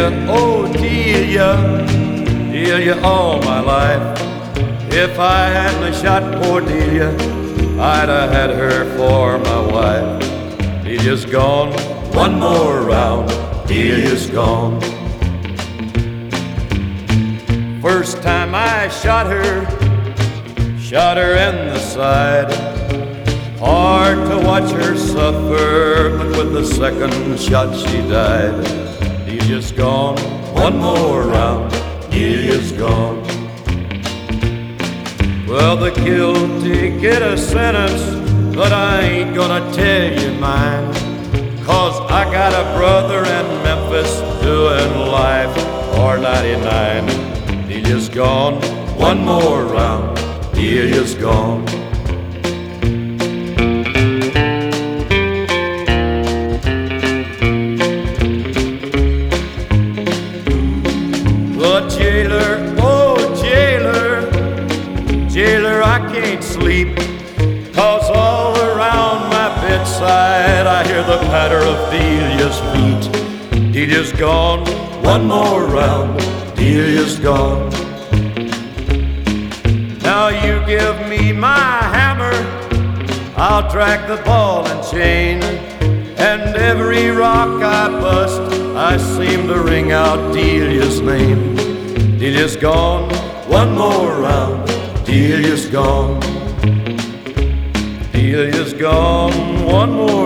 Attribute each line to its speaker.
Speaker 1: oh Delia, Delia all my life. If I hadn't shot poor Delia, I'd have had her for my wife. Delia's gone, one more round, Delia's gone. First time I shot her in the side. Hard to watch her suffer, but with the second shot she died. Delia's gone, one more round, Delia's gone. Well, the guilty get a sentence, but I ain't gonna tell you mine. 'Cause I got a brother in Memphis doing life for 99. Delia's gone, one more round, Delia's gone. But jailer, oh jailer, jailer, I can't sleep, 'cause all around my bedside I hear the patter of Delia's feet. Delia's gone, one more round, Delia's gone. Now you give me my hammer, I'll track the ball and chain. And every rock I bust, I seem to ring out Delia's name. Delia's gone, one more round, Delia's gone. Delia's gone, one more